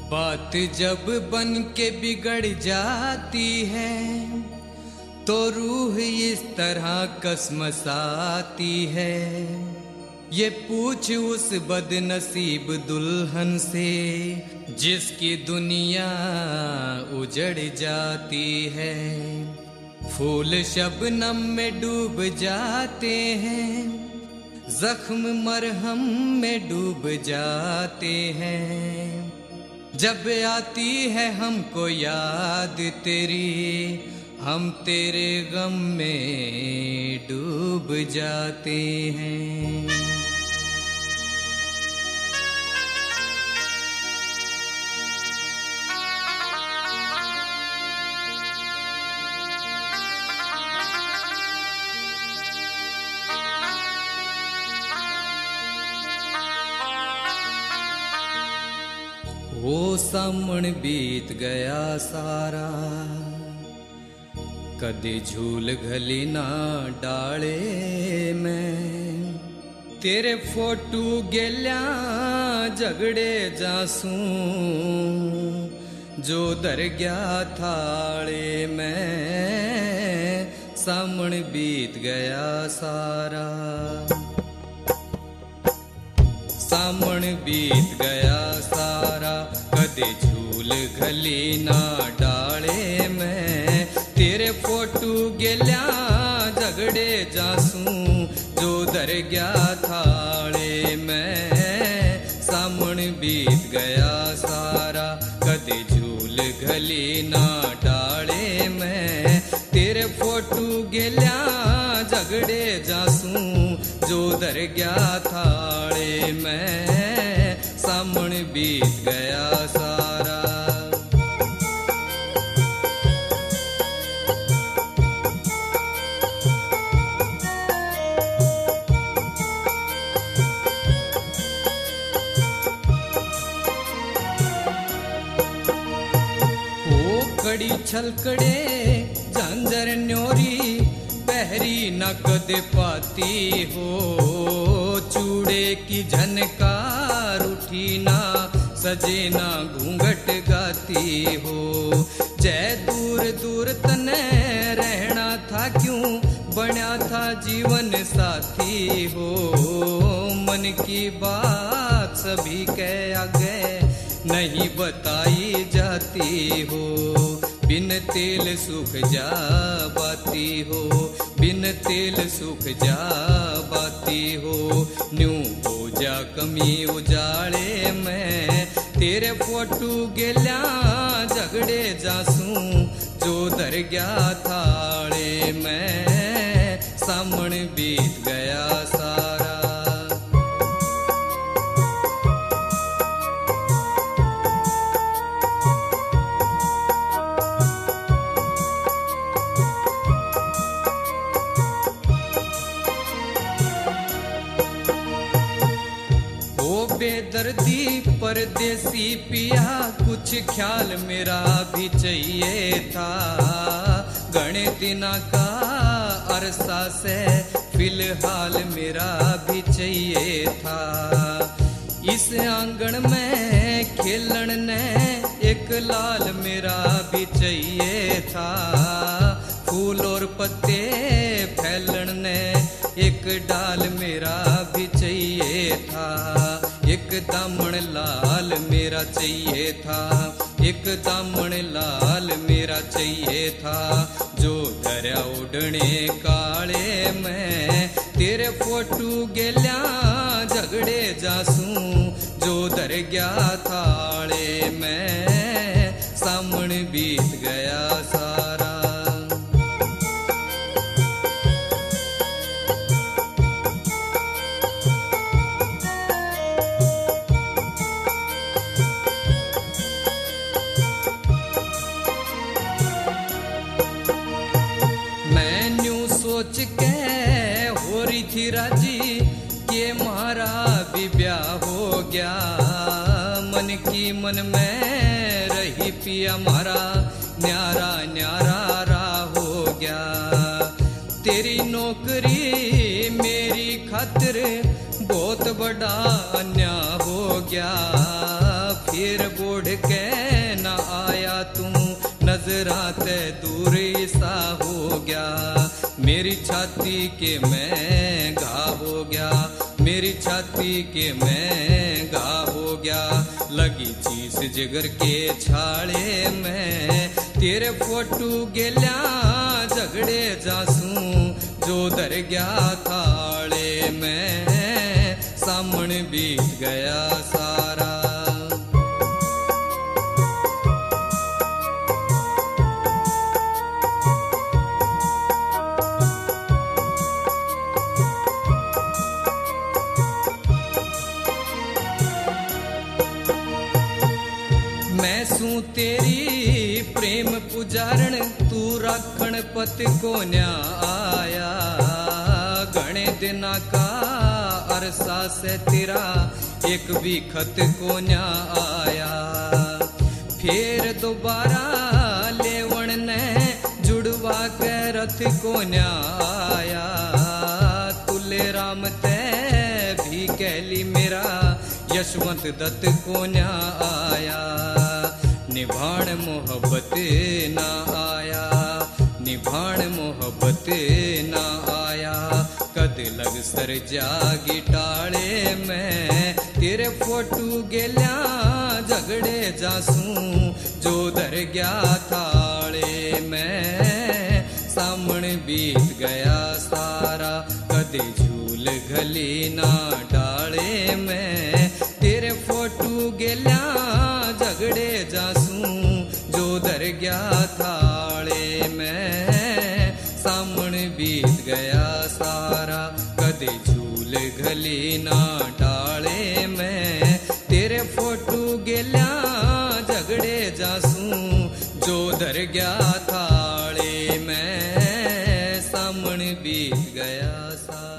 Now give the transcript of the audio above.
बात जब बन के बिगड़ जाती है तो रूह इस तरह कसमसाती है। ये पूछ उस बदनसीब दुल्हन से जिसकी दुनिया उजड़ जाती है। फूल शबनम में डूब जाते हैं, जख्म मरहम में डूब जाते हैं। जब आती है हमको याद तेरी, हम तेरे गम में डूब जाते हैं। वो सामण बीत गया सारा, कदे झूल घली ना डाले में। तेरे फोटू गेल्या झगड़े जासूं जो दर गया थाले में। सामण बीत गया सारा, सामण बीत गया सारा, कदे झूल घली ना डाले में। तेरे फोटू गेल्या झगड़े जासूं जो दर गया थाले में। सामण बीत गया सारा, कदे झूल घली ना डाले में। तेरे फोटू गेल्या झगड़े जासूं जो दर गया थाले में। सामण बीत गया सारा। ओ कड़ी छलकड़े झांझर न्योरी, पहरी न कदे पाती हो। चूड़े की झनकार उठी ना, सजे ना घूंघट गाती हो। जय दूर दूर तने रहना था, क्यों बना था जीवन साथी हो। मन की बात सभी के आगे नहीं बताई जाती हो। बिन तेल सूख जा बाती हो, बिन तेल सूख जा बाती हो। न्यू हो जा कमी उजाड़े में। तेरे फोटू गेल्या झगड़े जासूं जो दर गया थाले में। सामण बीत गया सारा। बेदर्दी परदेसी पिया, कुछ ख्याल मेरा भी चाहिए था। घणे दिना का अरसा से फिलहाल मेरा भी चाहिए था। इस आंगन में खेलन ने एक लाल मेरा भी चाहिए था। फूल और पत्ते फैलन ने एक डाल मेरा भी चाहिए था। एक दामन लाल मेरा चाहिए था, एक दामन लाल मेरा चाहिए था। जो धरा उड़ने काले में। तेरे फोटू गेल्या झगड़े जासूं जो दर गया थाले में। सामण बीत गया सारा। सोच के हो रही थी राजी कि मारा भी ब्याह हो गया। मन की मन में रही पिया मारा, न्यारा न्यारा रा हो गया। तेरी नौकरी मेरी खातिर बहुत बड़ा अन्याय हो गया। फिर बोढ़ के सा हो गया। मेरी छाती के मैं घा हो गया, मेरी छाती के मैं घा हो गया। लगी चीस जिगर के छाले में, तेरे फोटू गेल्या झगड़े जासूं जो धर गया थाले में। सामण बीत गया सारा। मैं सूं तेरी प्रेम पुजारण, तू राखण पत को न्या आया। घणे दिना का अरसा से तेरा एक भी खत को न्या आया। फिर दोबारा लेवण ने जुड़वा के रथ को न्या आया। तुले राम ते भी कहली मेरा यशवंत दत्त को न्या आया। निभाण मोहब्बत ना आया, निभाण मोहब्बत ना आया। कद लग सर जागी टाले में, तेरे फोटू गेल्या झगड़े जासूं जो धर गया थाले में। सामण बीत गया सारा, कदे झूल घली ना डाले में। तेरे फोटू गेल्या झगड़े जासूं जो धर गया थाले में। सामण बीत गया सारा, कदे झूल घली ना डाले में। तेरे फोटू गेल्या झगड़े जासूं जो धर गया थाले में। सामण बीत गया सारा।